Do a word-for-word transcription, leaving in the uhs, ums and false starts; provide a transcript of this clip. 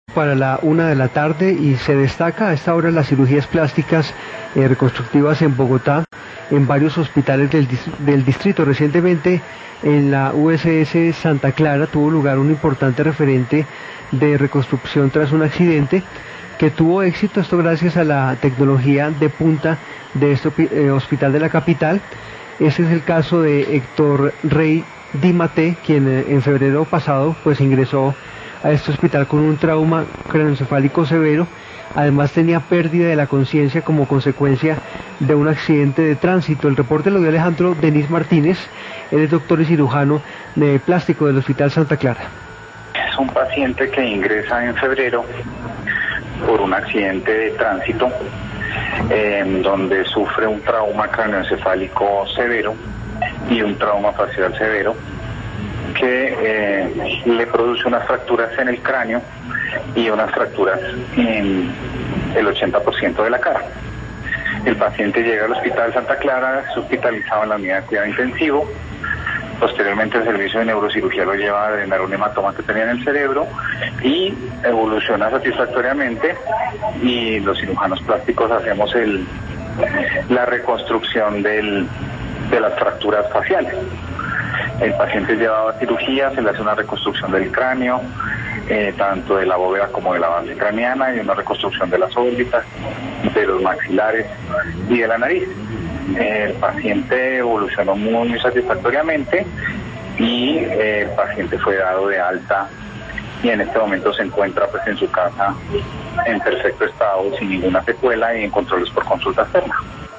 Para la una de la tarde y se destaca a esta hora las cirugías plásticas eh, reconstructivas en Bogotá, en varios hospitales del, del distrito. Recientemente en la U S S Santa Clara tuvo lugar un importante referente de reconstrucción tras un accidente que tuvo éxito, esto gracias a la tecnología de punta de este eh, hospital de la capital. Este es el caso de Héctor Rey Di Maté, quien eh, en febrero pasado pues ingresó a este hospital con un trauma craneoencefálico severo. Además tenía pérdida de la conciencia como consecuencia de un accidente de tránsito. El reporte lo dio Alejandro Denis Martínez, él es doctor y cirujano de plástico del Hospital Santa Clara. Es un paciente que ingresa en febrero por un accidente de tránsito, eh, donde sufre un trauma craneoencefálico severo y un trauma facial severo, que eh, le produce unas fracturas en el cráneo y unas fracturas en el ochenta por ciento de la cara. El paciente llega al Hospital Santa Clara, es hospitalizado en la unidad de cuidado intensivo. Posteriormente el servicio de neurocirugía lo lleva a drenar un hematoma que tenía en el cerebro y evoluciona satisfactoriamente, y los cirujanos plásticos hacemos el, la reconstrucción del, de las fracturas faciales. El paciente es llevado a cirugía, se le hace una reconstrucción del cráneo, eh, tanto de la bóveda como de la base craneana, y una reconstrucción de las órbitas, de los maxilares y de la nariz. Eh, el paciente evolucionó muy satisfactoriamente y eh, el paciente fue dado de alta y en este momento se encuentra pues en su casa en perfecto estado, sin ninguna secuela y en controles por consulta externa.